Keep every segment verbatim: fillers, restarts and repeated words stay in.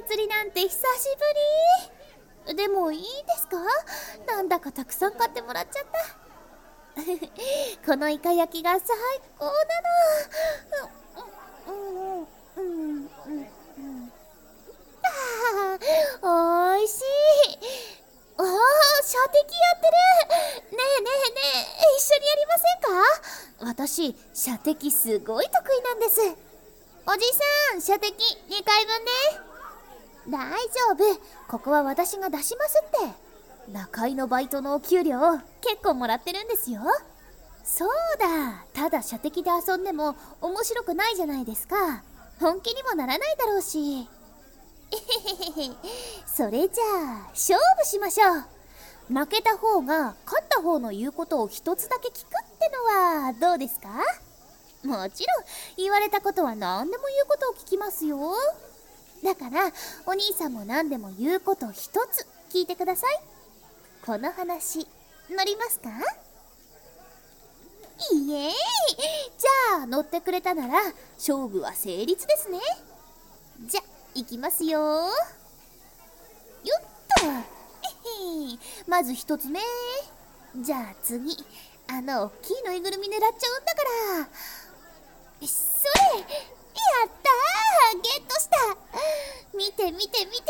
祭りなんて久しぶり。でもいいですか？なんだかたくさん買ってもらっちゃったこのイカ焼きが最高なの。うんうんうんうんうんあー、おいしい。あー、射的やってる。ねえねえねえ、一緒にやりませんか？私、射的すごい得意なんです。おじさん、射的にかいぶんね。大丈夫、ここは私が出しますって。中井のバイトのお給料結構もらってるんですよ。そうだ、ただ射的で遊んでも面白くないじゃないですか。本気にもならないだろうし。それじゃあ勝負しましょう。負けた方が勝った方の言うことを一つだけ聞くってのはどうですか？もちろん言われたことは何でも言うことを聞きますよ。だからお兄さんも何でも言うこと一つ聞いてください。この話乗りますか？イエーイ。じゃあ乗ってくれたなら勝負は成立ですね。じゃいきますよ。よっと。えへまず一つ目。じゃあ次、あの大きいぬいぐるみ狙っちゃうんだから。それ、やったー、ゲットした。見て見て見て、取った取った、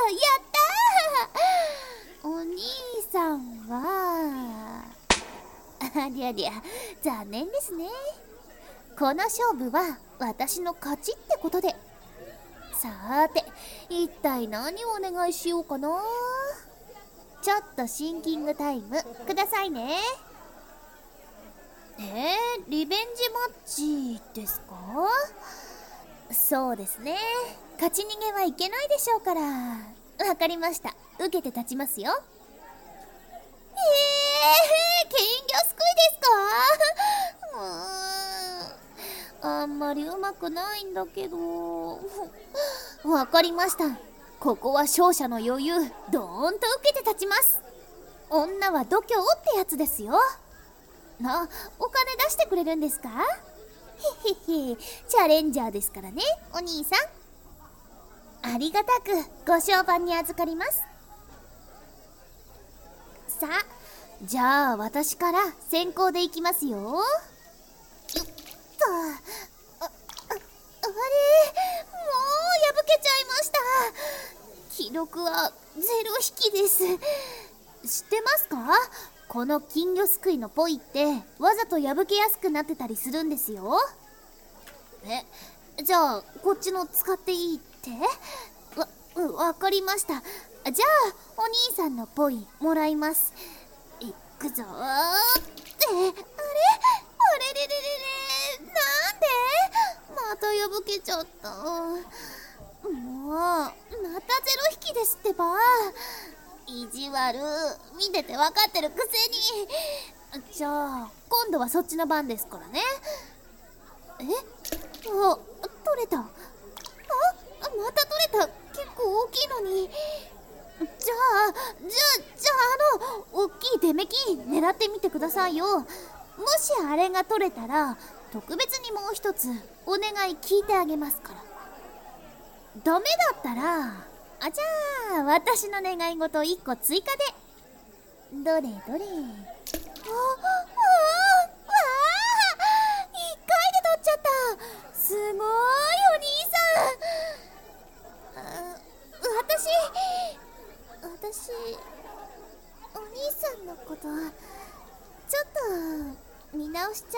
やったー。お兄さんはありゃりゃ残念ですね。この勝負は私の勝ちってことで。さーて、一体何をお願いしようかな。ちょっとシンキングタイムくださいね。えー、リベンジマッチですか？そうですね、勝ち逃げはいけないでしょうから。わかりました、受けて立ちますよ。えー、金魚すくいですか？うーん、あんまりうまくないんだけど。わかりました、ここは勝者の余裕ドーンと受けて立ちます。女は度胸ってやつですよ。な、お金出してくれるんですか？へへへ、チャレンジャーですからね、お兄さん。ありがたくご商売に預かります。さあ、じゃあ私から先行でいきますよ。よっと。あ、あ、あれ、もう破けちゃいました。記録はゼロ引きです。知ってますか？この金魚すくいのポイってわざと破けやすくなってたりするんですよ。え、じゃあこっちの使っていいって？わ、うわかりました。じゃあお兄さんのポイもらいます。いくぞーって。あれ、あれれれれれ、なんでまた破けちゃった。もうまたゼロ引きですってば。意地悪、見てて分かってるくせに。じゃあ今度はそっちの番ですからね。え、あ、取れた。あ、また取れた。結構大きいのに。じゃあじゃあじゃああの大きい出目金狙ってみてくださいよ。もしあれが取れたら特別にもう一つお願い聞いてあげますから。ダメだったら、あ、じゃあ私の願い事いっこ追加で。どれどれ。ああああ、わあ、いっかいで取っちゃった。すごいお兄さん。あ、私私お兄さんのことちょっと見直しちゃった。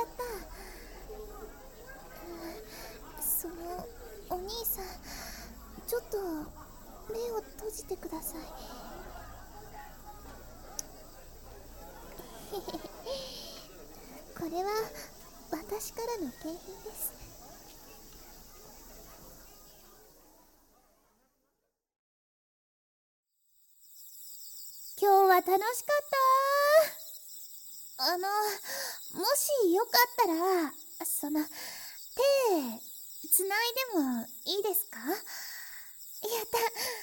そのお兄さん、ちょっと目を閉じてください。これは私からの景品です。今日は楽しかった。あの、もしよかったらその手つないでもいいですか？やった。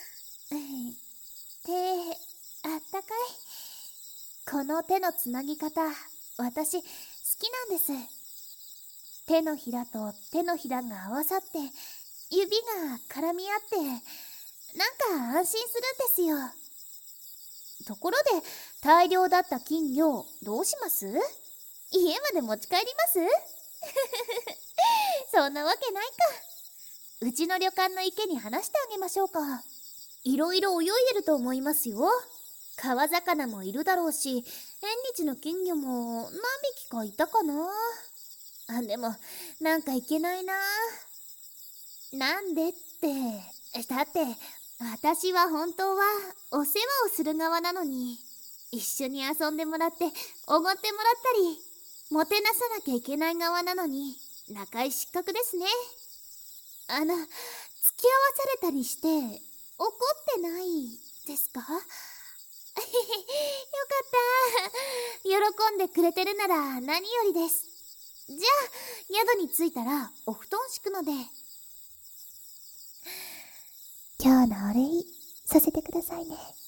手あったかい。この手のつなぎ方、私好きなんです。手のひらと手のひらが合わさって指が絡み合ってなんか安心するんですよ。ところで大量だった金魚どうします？家まで持ち帰りますそんなわけないか。うちの旅館の池に放してあげましょうか。いろいろ泳いでると思いますよ。川魚もいるだろうし、縁日の金魚も何匹かいたかな。あ、でもなんかいけないな。なんでって、だって私は本当はお世話をする側なのに、一緒に遊んでもらっておごってもらったりもてなさなきゃいけない側なのに、仲居失格ですね。あの、付き合わされたりして怒ってないですか？よかった喜んでくれてるなら何よりです。じゃあ宿に着いたらお布団敷くので。今日のお礼させてくださいね。